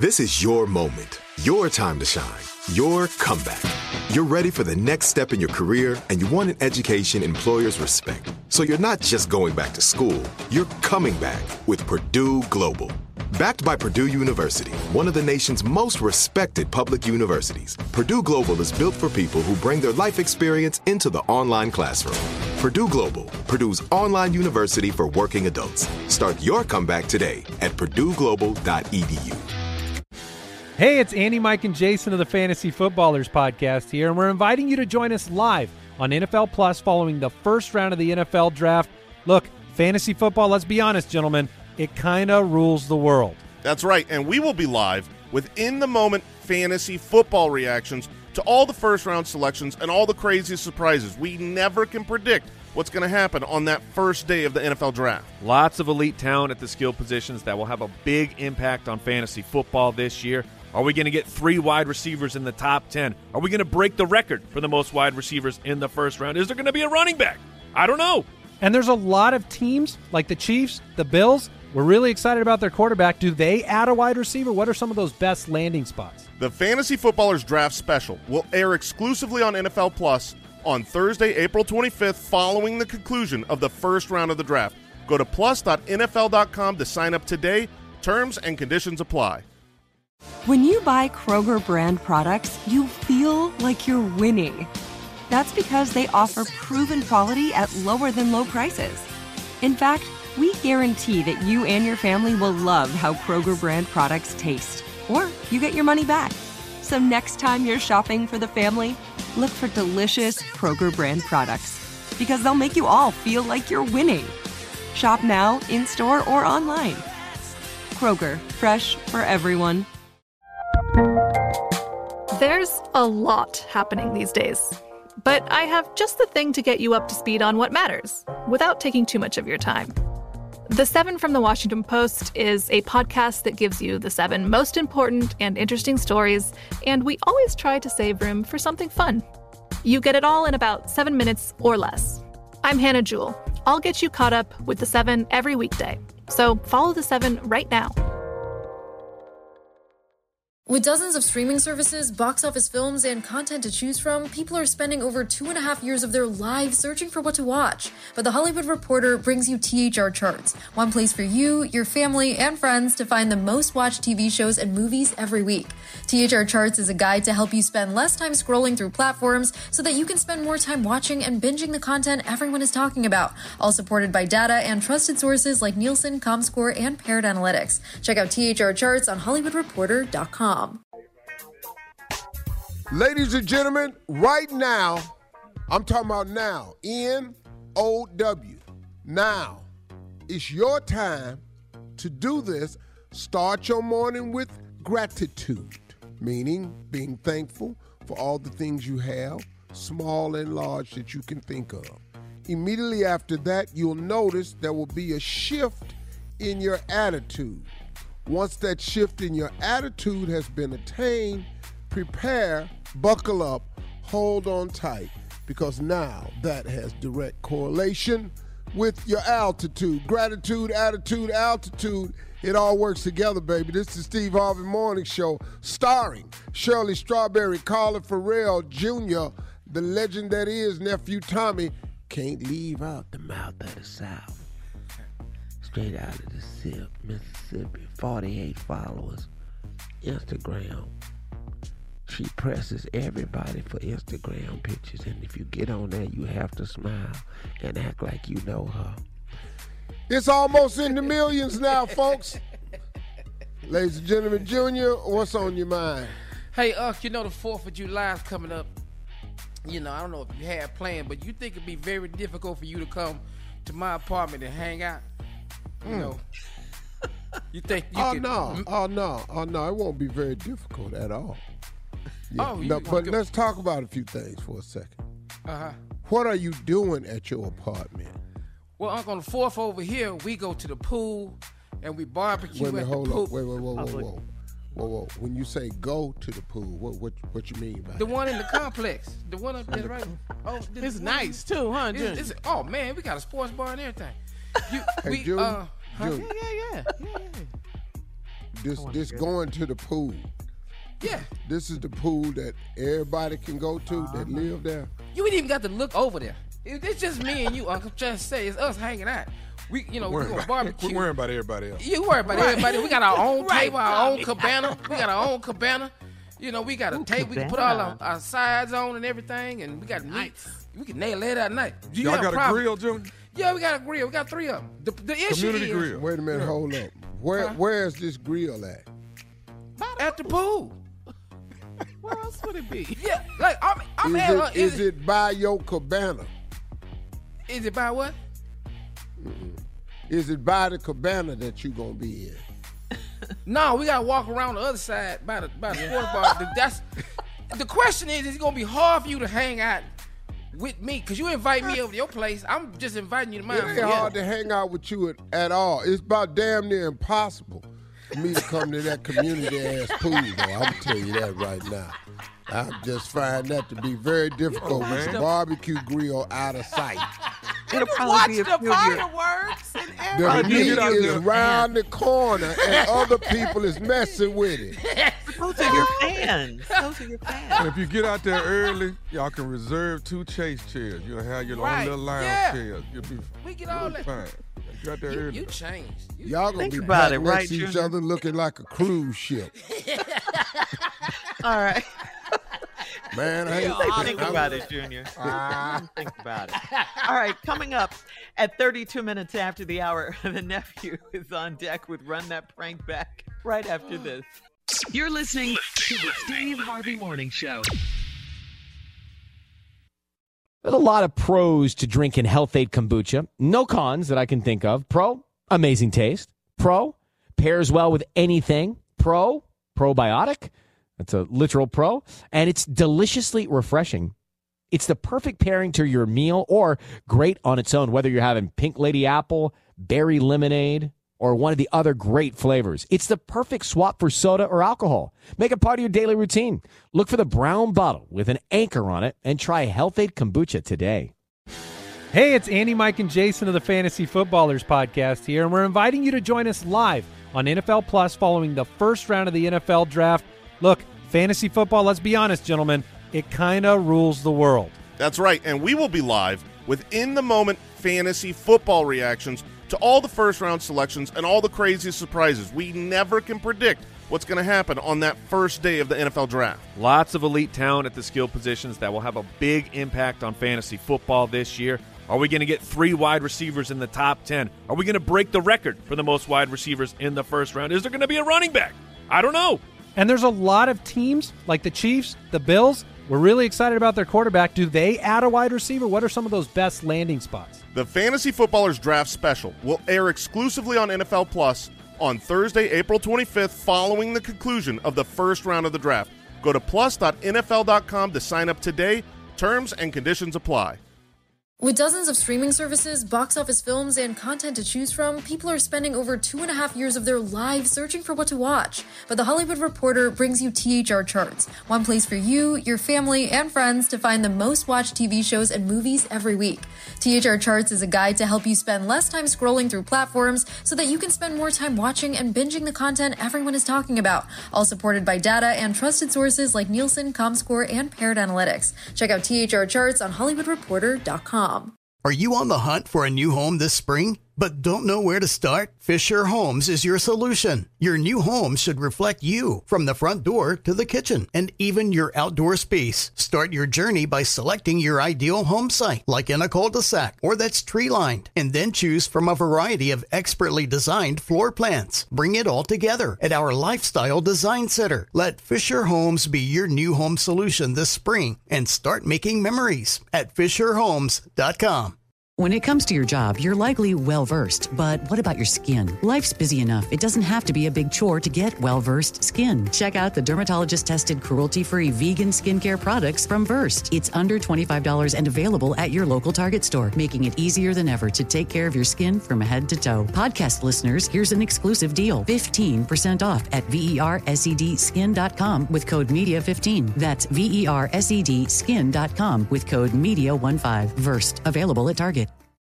This is your moment, your time to shine, your comeback. You're ready for the next step in your career, and you want an education employers respect. So you're not just going back to school, you're coming back with Purdue Global. Backed by Purdue University, one of the nation's most respected public universities, Purdue Global is built for people who bring their life experience into the online classroom. Purdue Global, Purdue's online university for working adults. Start your comeback today at purdueglobal.edu. Hey, it's Andy, Mike, and Jason of the Fantasy Footballers podcast here, and we're inviting you to join us live on NFL Plus following the first round of the NFL Draft. Look, fantasy football, let's be honest, gentlemen, it kind of rules the world. That's right, and we will be live with in-the-moment fantasy football reactions to all the first-round selections and all the craziest surprises. We never can predict what's going to happen on that first day of the NFL Draft. Lots of elite talent at the skill positions that will have a big impact on fantasy football this year. Are we going to get 3 wide receivers in the top 10? Are we going to break the record for the most wide receivers in the first round? Is there going to be a running back? I don't know. And there's a lot of teams like the Chiefs, the Bills. We're really excited about their quarterback. Do they add a wide receiver? What are some of those best landing spots? The Fantasy Footballers Draft Special will air exclusively on NFL Plus on Thursday, April 25th, following the conclusion of the first round of the draft. Go to plus.nfl.com to sign up today. Terms and conditions apply. When you buy Kroger brand products, you feel like you're winning. That's because they offer proven quality at lower than low prices. In fact, we guarantee that you and your family will love how Kroger brand products taste, or you get your money back. So next time you're shopping for the family, look for delicious Kroger brand products, because they'll make you all feel like you're winning. Shop now, in-store, or online. Kroger, fresh for everyone. There's a lot happening these days, but I have just the thing to get you up to speed on what matters without taking too much of your time. The 7 from the Washington Post is a podcast that gives you the 7 most important and interesting stories, and we always try to save room for something fun. You get it all in about 7 minutes or less. I'm Hannah Jewell. I'll get you caught up with the 7 every weekday. So follow the 7 right now. With dozens of streaming services, box office films, and content to choose from, people are spending over 2.5 years of their lives searching for what to watch. But The Hollywood Reporter brings you THR Charts, one place for you, your family, and friends to find the most watched TV shows and movies every week. THR Charts is a guide to help you spend less time scrolling through platforms so that you can spend more time watching and binging the content everyone is talking about, all supported by data and trusted sources like Nielsen, Comscore, and Paired Analytics. Check out THR Charts on HollywoodReporter.com. Ladies and gentlemen, right now, I'm talking about now, N-O-W, now. It's your time to do this. Start your morning with gratitude, meaning being thankful for all the things you have, small and large, that you can think of. Immediately after that, you'll notice there will be a shift in your attitude. Once that shift in your attitude has been attained, prepare, buckle up, hold on tight, because now that has direct correlation with your altitude. Gratitude, attitude, altitude, it all works together, baby. This is Steve Harvey Morning Show, starring Shirley Strawberry, Carla Farrell Jr., the legend that is Nephew Tommy. Can't leave out the mouth of the South. Straight out of the SIP, Mississippi, 48 followers, Instagram. She presses everybody for Instagram pictures, and if you get on there, you have to smile and act like you know her. It's almost in the millions now, folks. Ladies and gentlemen, Junior, what's on your mind? Hey, you know the 4th of July is coming up. You know, I don't know if you had planned, but you think it'd be very difficult for you to come to my apartment and hang out? You know, you think you could? Oh, no, it won't be very difficult at all. Yeah. Oh, but let's talk about a few things for a second. What are you doing at your apartment? Well, on the 4th over here, we go to the pool and we barbecue at the pool. Whoa. When you say go to the pool, what you mean by the that? one in the complex? The one up there, right? Oh, it's nice too, huh, Junior? Oh man, we got a sports bar and everything. Junior. Yeah. this going to the pool. Yeah. This is the pool that everybody can go to that live there. You ain't even got to look over there. It's just me and you, Uncle. Just say it's us hanging out. We gonna barbecue. We're worrying about everybody else. You worry about everybody. We got our own table, our own cabana. We got our own cabana. You know, we got a table. We can put all our sides on and everything, and we got meat. We can nail that at night. Y'all got a grill, Junior? Yeah, we got a grill. We got 3 of them. The issue Community is, grill. Wait a minute, hold up. Where is this grill at? At the pool. Where else would it be? Yeah, like Is it by your cabana? Is it by what? Is it by the cabana that you gonna be in? No, we gotta walk around the other side by the sports bar. That's the question is it gonna be hard for you to hang out with me? Cause you invite me over to your place. I'm just inviting you to mine. It ain't hard to hang out with you at all. It's about damn near impossible for me to come to that community-ass pool, though. I'm tell you that right now. I just find that to be very difficult with the barbecue grill out of sight. It'll probably be a few fireworks and the meat is around the corner and other people is messing with it. Those are your fans. And if you get out there early, y'all can reserve 2 chase chairs. You'll have your own little lounge chairs. We get all that. Fine. You got there early. You changed. Y'all gonna Think be about back it, next right, to each Junior? other looking like a cruise ship. All right. Man, I ain't Think about it, Junior. Think about it. All right, coming up at 32 minutes after the hour, the nephew is on deck with Run That Prank Back right after this. You're listening to the Steve Harvey Morning Show. There's a lot of pros to drinking Health-Ade kombucha. No cons that I can think of. Pro, amazing taste. Pro, pairs well with anything. Pro, probiotic. That's a literal pro. And it's deliciously refreshing. It's the perfect pairing to your meal or great on its own, whether you're having Pink Lady Apple, berry lemonade, or one of the other great flavors. It's the perfect swap for soda or alcohol. Make it part of your daily routine. Look for the brown bottle with an anchor on it and try Health-Ade kombucha today. Hey, it's Andy, Mike, and Jason of the Fantasy Footballers podcast here, and we're inviting you to join us live on NFL Plus following the first round of the NFL draft. Look, fantasy football, let's be honest, gentlemen, it kind of rules the world. That's right, and we will be live with in-the-moment fantasy football reactions to all the first-round selections and all the crazy surprises. We never can predict what's going to happen on that first day of the NFL draft. Lots of elite talent at the skill positions that will have a big impact on fantasy football this year. Are we going to get 3 wide receivers in the top 10? Are we going to break the record for the most wide receivers in the first round? Is there going to be a running back? I don't know. And there's a lot of teams like the Chiefs, the Bills. We're really excited about their quarterback. Do they add a wide receiver? What are some of those best landing spots? The Fantasy Footballers Draft Special will air exclusively on NFL Plus on Thursday, April 25th, following the conclusion of the first round of the draft. Go to plus.nfl.com to sign up today. Terms and conditions apply. With dozens of streaming services, box office films, and content to choose from, people are spending over 2.5 years of their lives searching for what to watch. But The Hollywood Reporter brings you THR Charts, one place for you, your family, and friends to find the most watched TV shows and movies every week. THR Charts is a guide to help you spend less time scrolling through platforms so that you can spend more time watching and binging the content everyone is talking about, all supported by data and trusted sources like Nielsen, Comscore, and Paired Analytics. Check out THR Charts on HollywoodReporter.com. Are you on the hunt for a new home this spring, but don't know where to start? Fisher Homes is your solution. Your new home should reflect you, from the front door to the kitchen, and even your outdoor space. Start your journey by selecting your ideal home site, like in a cul-de-sac or that's tree-lined, and then choose from a variety of expertly designed floor plans. Bring it all together at our Lifestyle Design Center. Let Fisher Homes be your new home solution this spring and start making memories at FisherHomes.com. When it comes to your job, you're likely well-versed, but what about your skin? Life's busy enough. It doesn't have to be a big chore to get well-versed skin. Check out the dermatologist-tested, cruelty-free vegan skincare products from Versed. It's under $25 and available at your local Target store, making it easier than ever to take care of your skin from head to toe. Podcast listeners, here's an exclusive deal. 15% off at VERSEDskin.com with code MEDIA15. That's VERSEDskin.com with code MEDIA15. Versed. Available at Target.